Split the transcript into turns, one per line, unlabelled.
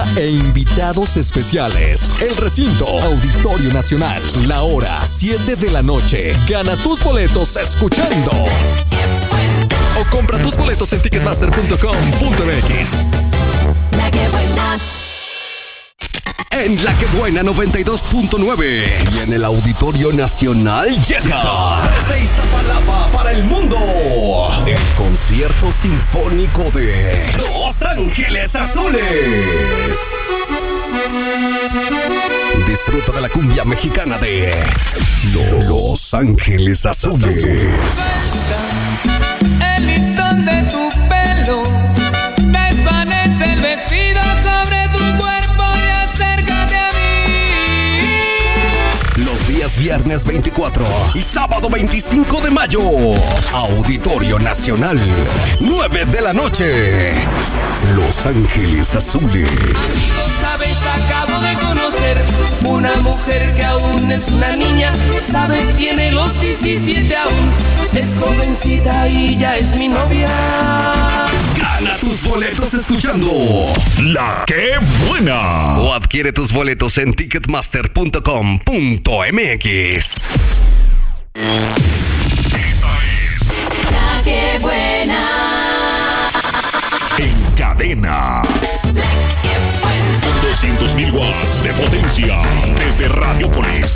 e invitados especiales. El recinto Auditorio Nacional. La hora 7 de la noche. Gana tus boletos escuchando. O compra tus boletos en ticketmaster.com.mx.
La que buena.
En La Que Buena 92.9 y en el Auditorio Nacional llega desde Iztapalapa para el mundo el concierto sinfónico de Los Ángeles Azules. Disfruta de la cumbia mexicana de Los Ángeles Azules.
El listón de tu pelo desvanece el vestido sobre tu cuerpo y acércate a mí.
Los días viernes 24 y sábado 25 de mayo. Auditorio Nacional, 9 de la noche. Los Ángeles Azules.
Amigos, sabes, acabo de conocer una mujer que aún es una niña. Sabes, tiene los 17 aún. Es jovencita y ya es mi novia.
Gana tus boletos escuchando
La Que Buena.
o adquiere tus boletos en ticketmaster.com.mx.
La que buena.
En cadena.
La que buena.
Con 200.000 watts de potencia. Desde Radiopolis